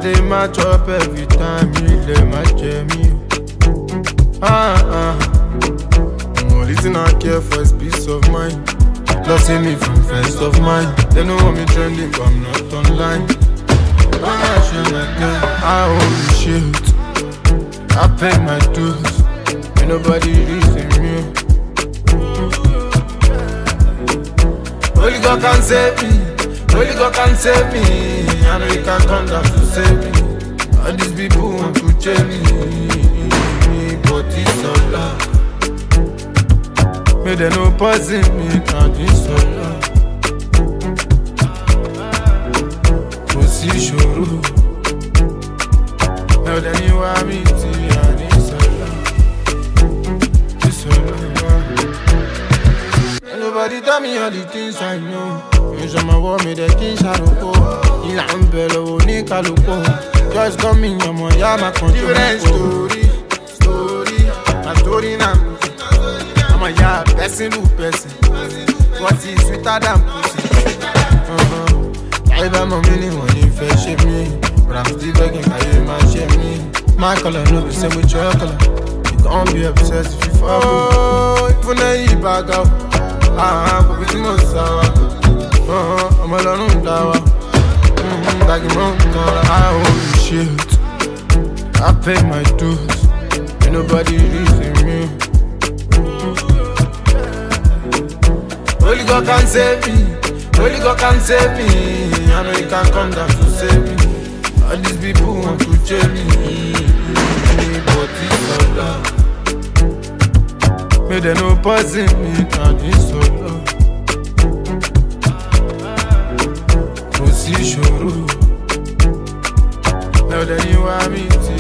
dey match up every time, ilé má jẹ mí. Only thing I care for is peace of mind. Lost me from friends of mine. They know want me trending, but I'm not online. I only shit. I pay my dues. Ain't nobody reason me. Only God can save me. Only God can save me. I know He can come down to save me. All these people want to change me, but it's all love. May they no poison me, and it's all love. Position. Now then you want me to, and it's all love. It's all love. Ain't nobody tell me all the things I know. You show my war, me the king shadow. Il a un bello, Nika Lupo. Just come in your money, my country. Story, my story now. I'm a yard, person who person. What is sweeter than pussy? I buy my meaning when you first shape me. But I'm still begging, I hear my shame me. My color no be same with your color. You can't be obsessed if you fall. Oh, if you need bag out. But we don't sour. I'm alone down. Like a monk, I only shit. I pay my dues. Ain't nobody reason me. Only God can save me. Only God can save me. I know He can come down to save me. All these people want to change me, but it's all love. May they no poison me, and it's all love. Position. Now then you want me to